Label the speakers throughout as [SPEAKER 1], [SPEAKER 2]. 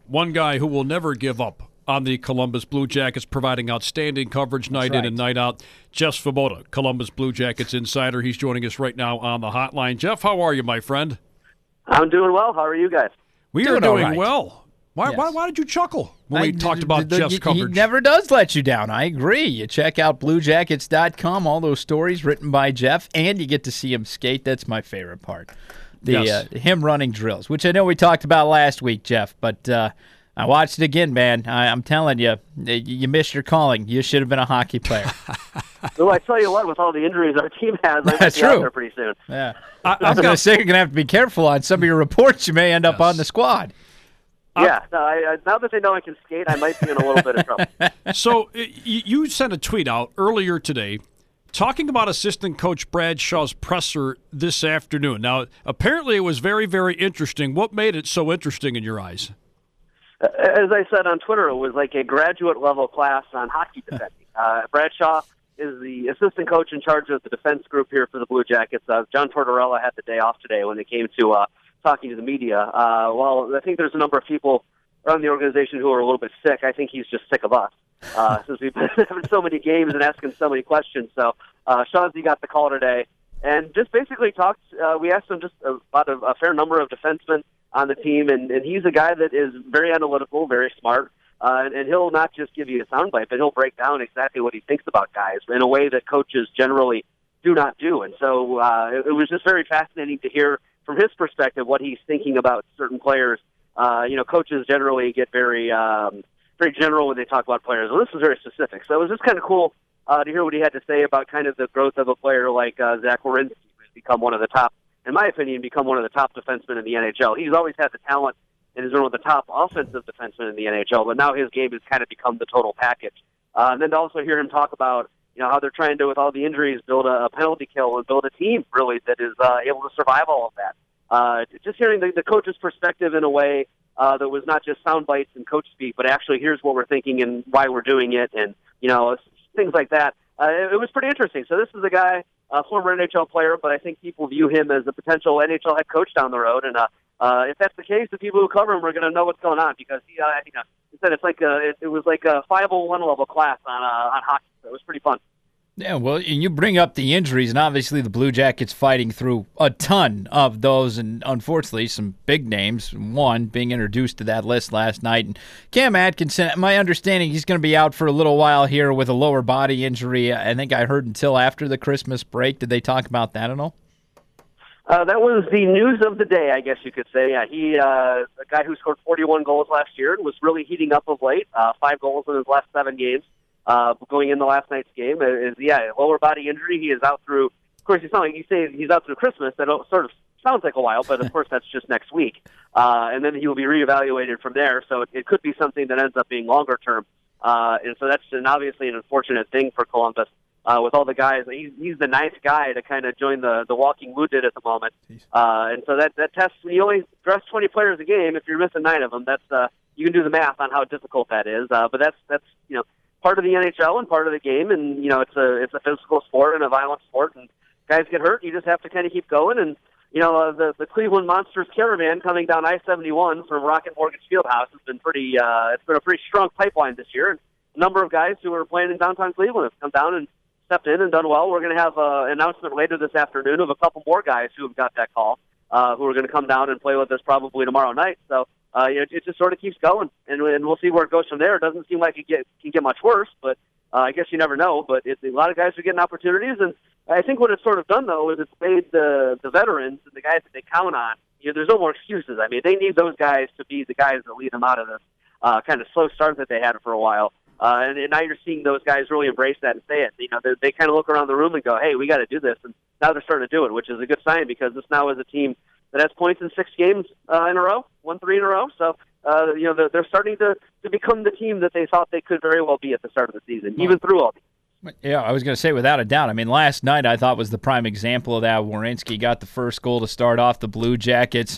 [SPEAKER 1] one guy who will never give up on the Columbus Blue Jackets, providing outstanding coverage night in and night out. Jeff Svoboda, Columbus Blue Jackets insider. He's joining us right now on the hotline. Jeff, how are you, my friend?
[SPEAKER 2] I'm doing well. How are you guys?
[SPEAKER 1] We are doing well. Why did you chuckle when we talked about Jeff's coverage?
[SPEAKER 3] He never does let you down. I agree. You check out BlueJackets.com, all those stories written by Jeff, and you get to see him skate. That's my favorite part. Him running drills, which I know we talked about last week, Jeff, but I watched it again, man. I'm telling you, you missed your calling. You should have been a hockey player.
[SPEAKER 2] Well, I tell you what, with all the injuries our team has,
[SPEAKER 3] that's
[SPEAKER 2] true.
[SPEAKER 3] Out
[SPEAKER 2] there pretty soon.
[SPEAKER 3] Yeah, I was going to say you're going to have to be careful on some of your reports. You may end up on the squad.
[SPEAKER 2] Yeah, now that they know I can skate, I might be in a little bit of trouble.
[SPEAKER 1] So you sent a tweet out earlier today talking about assistant coach Bradshaw's presser this afternoon. Now, apparently it was very, very interesting. What made it so interesting in your eyes?
[SPEAKER 2] As I said on Twitter, it was like a graduate-level class on hockey defending. Bradshaw is the assistant coach in charge of the defense group here for the Blue Jackets. John Tortorella had the day off today when it came to talking to the media. Well, I think there's a number of people around the organization who are a little bit sick. I think he's just sick of us since we've been having so many games and asking so many questions. So Shawsey got the call today and just basically talked. We asked him just about a fair number of defensemen on the team, and he's a guy that is very analytical, very smart, and he'll not just give you a soundbite, but he'll break down exactly what he thinks about guys in a way that coaches generally do not do. And so it was just very fascinating to hear from his perspective what he's thinking about certain players. Coaches generally get very general when they talk about players. Well, this was very specific. So it was just kind of cool to hear what he had to say about kind of the growth of a player like Zach Werenski, who's become one of the top, in my opinion, become one of the top defensemen in the NHL. He's always had the talent and is one of the top offensive defensemen in the NHL, but now his game has kind of become the total package. And then to also hear him talk about how they're trying to, with all the injuries, build a penalty kill and build a team, really, that is able to survive all of that. Just hearing the coach's perspective in a way that was not just sound bites and coach speak, but actually here's what we're thinking and why we're doing it, and things like that. It was pretty interesting. So this is a guy, a former NHL player, but I think people view him as a potential NHL head coach down the road. And if that's the case, the people who cover him are going to know what's going on because he said it's like it was like a 501 level class on hockey. So it was pretty fun.
[SPEAKER 3] Yeah, well, and you bring up the injuries, and obviously the Blue Jackets fighting through a ton of those, and unfortunately some big names, one being introduced to that list last night. And Cam Atkinson, my understanding, he's going to be out for a little while here with a lower body injury. I think I heard until after the Christmas break. Did they talk about that at all?
[SPEAKER 2] That was the news of the day, I guess you could say. He, a guy who scored 41 goals last year and was really heating up of late, 5 goals in his last 7 games. Going into last night's game is lower body injury. He is out through. Of course, it's not like you say he's out through Christmas. That sort of sounds like a while, but of course that's just next week. And then he will be reevaluated from there. So it could be something that ends up being longer term. And so that's obviously an unfortunate thing for Columbus. With all the guys, he's the ninth guy to kind of join the Walking Wounded at the moment. And so that test, when you only dress 20 players a game, if you're missing 9 of them, that's you can do the math on how difficult that is. But that's part of the NHL and part of the game, and it's a physical sport and a violent sport, and guys get hurt. You just have to kind of keep going. And the Cleveland Monsters caravan coming down I-71 from Rocket Mortgage Fieldhouse has been it's been a pretty strong pipeline this year. And a number of guys who are playing in downtown Cleveland have come down and stepped in and done well. We're going to have an announcement later this afternoon of a couple more guys who have got that call, who are going to come down and play with us probably tomorrow night. So. It just sort of keeps going, and we'll see where it goes from there. It doesn't seem like it can get much worse, but I guess you never know. But a lot of guys are getting opportunities, and I think what it's sort of done, though, is it's made the veterans and the guys that they count on, there's no more excuses. I mean, they need those guys to be the guys that lead them out of this kind of slow start that they had for a while. And now you're seeing those guys really embrace that and say it. They kind of look around the room and go, hey, we got to do this. And now they're starting to do it, which is a good sign because this now is a team that has points in 6 games in a row, won 3 in a row. So, they're starting to become the team that they thought they could very well be at the start of the season, even through all these.
[SPEAKER 3] Yeah, I was going to say, without a doubt. I mean, last night I thought was the prime example of that. Werenski got the first goal to start off the Blue Jackets.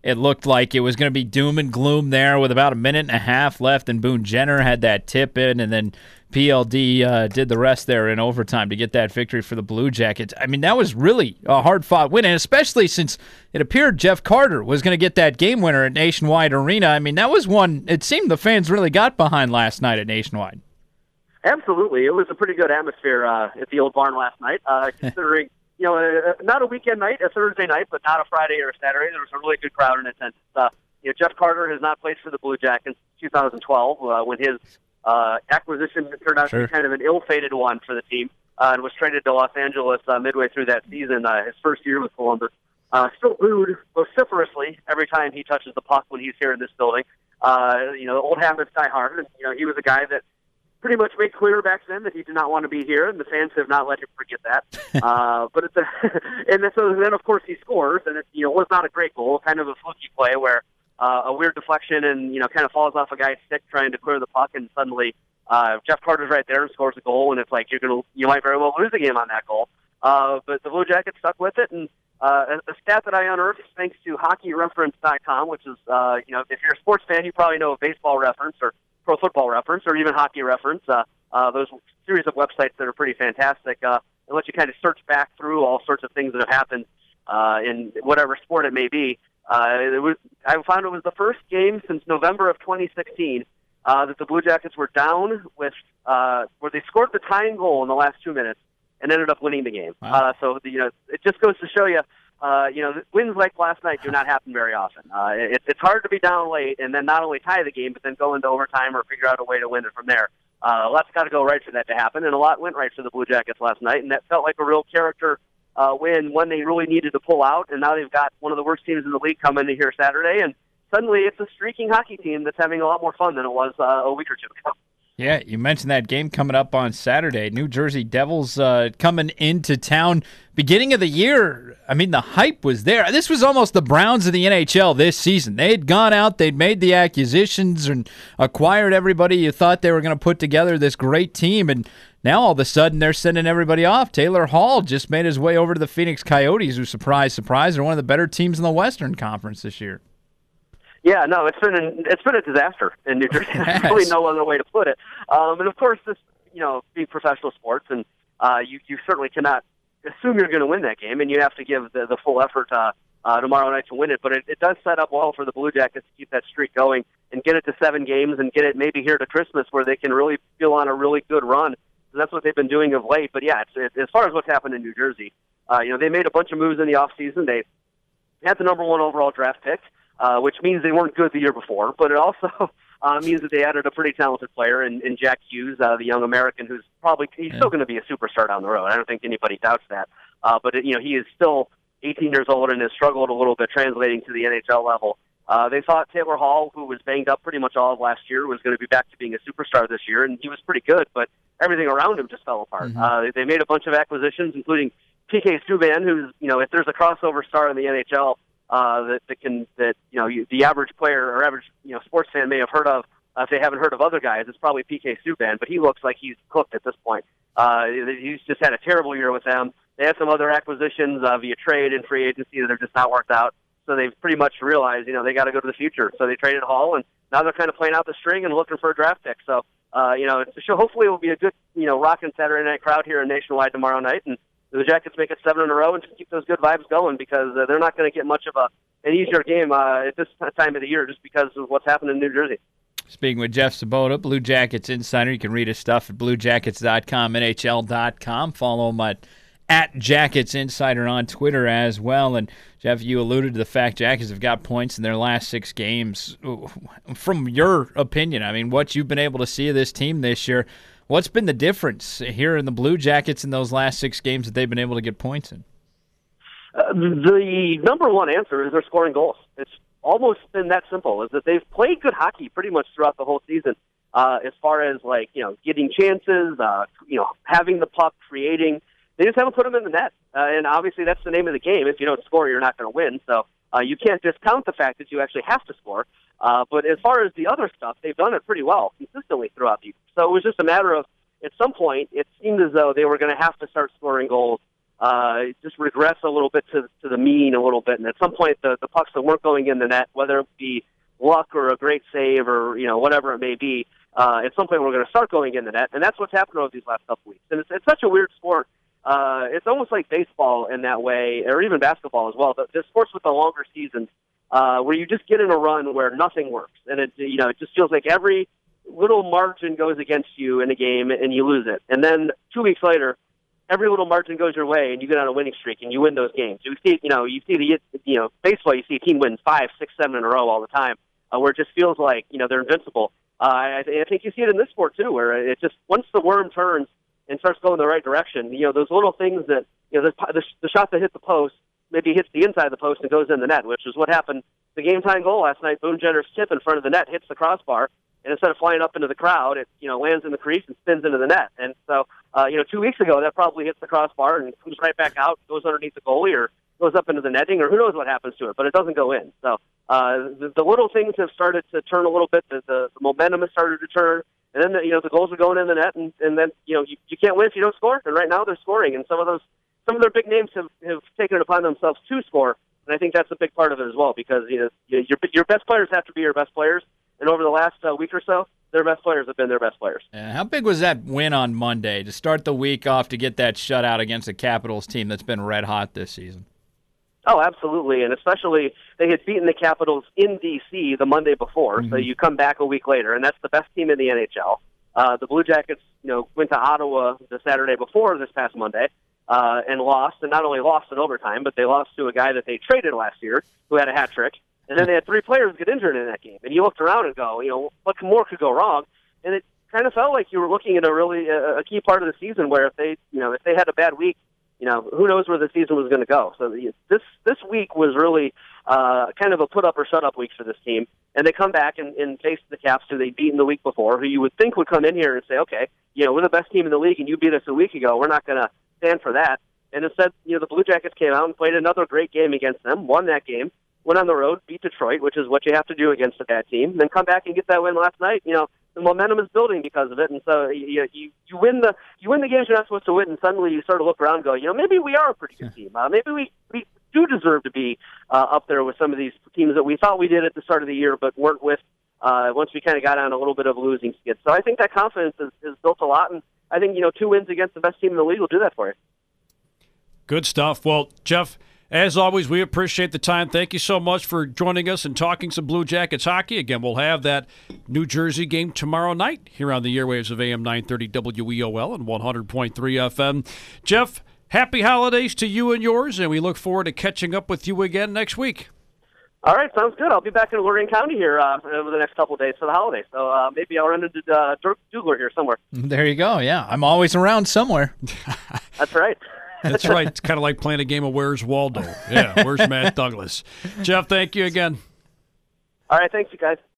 [SPEAKER 3] it looked like it was going to be doom and gloom there with about a minute and a half left, and Boone Jenner had that tip in, and then PLD did the rest there in overtime to get that victory for the Blue Jackets. I mean, that was really a hard-fought win, and especially since it appeared Jeff Carter was going to get that game winner at Nationwide Arena. I mean, that was one it seemed the fans really got behind last night at Nationwide.
[SPEAKER 2] Absolutely. It was a pretty good atmosphere at the old barn last night, considering, not a weekend night, a Thursday night, but not a Friday or a Saturday. There was a really good crowd in attendance. Jeff Carter has not played for the Blue Jackets since 2012 when his acquisition turned out to be kind of an ill-fated one for the team and was traded to Los Angeles midway through that season, his first year with Columbus. Still booed vociferously every time he touches the puck when he's here in this building. Old habits die hard, and he was a guy that pretty much made clear back then that he did not want to be here, and the fans have not let him forget that. So then, of course, he scores, and it was not a great goal, kind of a fluky play where a weird deflection and kind of falls off a guy's stick trying to clear the puck, and suddenly Jeff Carter's right there and scores a goal, and it's like you might very well lose the game on that goal. But the Blue Jackets stuck with it, and a stat that I unearthed thanks to HockeyReference.com, which is if you're a sports fan, you probably know a Baseball Reference or Pro Football Reference or even Hockey Reference. Those series of websites that are pretty fantastic and let you kind of search back through all sorts of things that have happened in whatever sport it may be. I found it was the first game since November of 2016 that the Blue Jackets were down with where they scored the tying goal in the last 2 minutes and ended up winning the game.
[SPEAKER 3] Wow.
[SPEAKER 2] It just goes to show you, wins like last night do not happen very often. It's hard to be down late and then not only tie the game, but then go into overtime or figure out a way to win it from there. A lot's got to go right for that to happen, and a lot went right for the Blue Jackets last night, and that felt like a real character win when they really needed to pull out, and now they've got one of the worst teams in the league coming in here Saturday, and suddenly it's a streaking hockey team that's having a lot more fun than it was a week or two ago.
[SPEAKER 3] Yeah, you mentioned that game coming up on Saturday. New Jersey Devils coming into town. Beginning of the year, I mean, the hype was there. This was almost the Browns of the NHL this season. They had gone out, they'd made the acquisitions and acquired everybody you thought they were going to put together this great team, and now all of a sudden they're sending everybody off. Taylor Hall just made his way over to the Phoenix Coyotes, who, surprise, surprise, are one of the better teams in the Western Conference this year.
[SPEAKER 2] Yeah, no, it's been a disaster in New Jersey. There's really no other way to put it. And of course, this being professional sports, and you certainly cannot assume you're going to win that game, and you have to give the full effort tomorrow night to win it. But it does set up well for the Blue Jackets to keep that streak going and get it to 7 games and get it maybe here to Christmas where they can really feel on a really good run. So that's what they've been doing of late. But yeah, as far as what's happened in New Jersey, they made a bunch of moves in the offseason. They had the number 1 overall draft pick. Which means they weren't good the year before, but it also means that they added a pretty talented player in Jack Hughes, the young American, who's he's still going to be a superstar down the road. I don't think anybody doubts that. But he is still 18 years old and has struggled a little bit translating to the NHL level. They thought Taylor Hall, who was banged up pretty much all of last year, was going to be back to being a superstar this year, and he was pretty good, but everything around him just fell apart.
[SPEAKER 3] Mm-hmm.
[SPEAKER 2] They made a bunch of acquisitions, including PK Subban, who's, if there's a crossover star in the NHL, the average player or average sports fan may have heard of. If they haven't heard of other guys, it's probably PK Subban, but he looks like he's cooked at this point. He's just had a terrible year with them. They had some other acquisitions via trade and free agency that have just not worked out. So they've pretty much realized, they got to go to the future. So they traded Hall, and now they're kind of playing out the string and looking for a draft pick. So, hopefully it will be a good, rocking Saturday night crowd here in Nationwide tomorrow night, and the Jackets make it 7 in a row and just keep those good vibes going because they're not going to get much of an easier game at this time of the year just because of what's happened in New Jersey.
[SPEAKER 3] Speaking with Jeff Svoboda, Blue Jackets Insider. You can read his stuff at bluejackets.com, NHL.com. Follow him at Jackets Insider on Twitter as well. And, Jeff, you alluded to the fact Jackets have got points in their last 6 games. From your opinion, I mean, what you've been able to see of this team this year, what's been the difference here in the Blue Jackets in those last 6 games that they've been able to get points in?
[SPEAKER 2] The number one answer is they're scoring goals. It's almost been that simple, is that they've played good hockey pretty much throughout the whole season as far as, getting chances, having the puck, creating. They just haven't put them in the net. And obviously that's the name of the game. If you don't score, you're not going to win. So you can't discount the fact that you actually have to score. But as far as the other stuff, they've done it pretty well consistently throughout the year. So it was just a matter of, at some point, it seemed as though they were going to have to start scoring goals just regress a little bit to the mean a little bit. And at some point, the pucks that weren't going in the net, whether it be luck or a great save or whatever it may be, at some point we're going to start going in the net, and that's what's happened over these last couple weeks. And it's such a weird sport. It's almost like baseball in that way, or even basketball as well. The sports with the longer seasons, where you just get in a run where nothing works, and it just feels like every little margin goes against you in a game, and you lose it. And then 2 weeks later, every little margin goes your way, and you get on a winning streak, and you win those games. You see baseball. You see a team win 5, 6, 7 in a row all the time, where it just feels like they're invincible. I think you see it in this sport too, where it just once the worm turns and starts going the right direction, those little things that the shot that hit the post maybe hits the inside of the post and goes in the net, which is what happened. The game-tying goal last night, Boone Jenner's tip in front of the net hits the crossbar, and instead of flying up into the crowd, it lands in the crease and spins into the net. And so 2 weeks ago, that probably hits the crossbar and comes right back out, goes underneath the goalie, or goes up into the netting, or who knows what happens to it, but it doesn't go in. So the little things have started to turn a little bit. The momentum has started to turn, and then the goals are going in the net, and then you can't win if you don't score. And right now they're scoring, and some of their big names have taken it upon themselves to score, and I think that's a big part of it as well, because your best players have to be your best players, and over the last week or so, their best players have been their best players.
[SPEAKER 3] And how big was that win on Monday to start the week off, to get that shutout against a Capitals team that's been red hot this season?
[SPEAKER 2] Oh, absolutely, and especially they had beaten the Capitals in D.C. the Monday before, so you come back a week later, and that's the best team in the NHL. The Blue Jackets, went to Ottawa the Saturday before this past Monday and lost, and not only lost in overtime, but they lost to a guy that they traded last year who had a hat trick, and then they had 3 players get injured in that game. And you looked around and go, what more could go wrong? And it kind of felt like you were looking at a really a key part of the season where if they had a bad week, who knows where the season was going to go. So this week was really kind of a put up or shut up week for this team. And they come back and face the Caps, who they'd beaten the week before, who you would think would come in here and say, okay, we're the best team in the league and you beat us a week ago. We're not going to stand for that. And instead, the Blue Jackets came out and played another great game against them, won that game, went on the road, beat Detroit, which is what you have to do against a bad team, then come back and get that win last night. The momentum is building because of it, and so you win the games you're not supposed to win, and suddenly you sort of look around and go, maybe we are a pretty good team. Maybe we do deserve to be up there with some of these teams that we thought we did at the start of the year, but weren't with once we kind of got on a little bit of a losing skid. So I think that confidence is built a lot, and I think 2 wins against the best team in the league will do that for you.
[SPEAKER 1] Good stuff. Well, Jeff, as always, we appreciate the time. Thank you so much for joining us and talking some Blue Jackets hockey. Again, we'll have that New Jersey game tomorrow night here on the airwaves of AM 930 WEOL and 100.3 FM. Jeff, happy holidays to you and yours, and we look forward to catching up with you again next week.
[SPEAKER 2] All right, sounds good. I'll be back in Lorraine County here over the next couple of days for the holidays. So maybe I'll run into Dirk Dugler here somewhere.
[SPEAKER 3] There you go, yeah. I'm always around somewhere.
[SPEAKER 2] That's right.
[SPEAKER 1] That's right. It's kind of like playing a game of Where's Waldo. Yeah, where's Matt Douglas? Jeff, thank you again.
[SPEAKER 2] All right, thanks, you guys.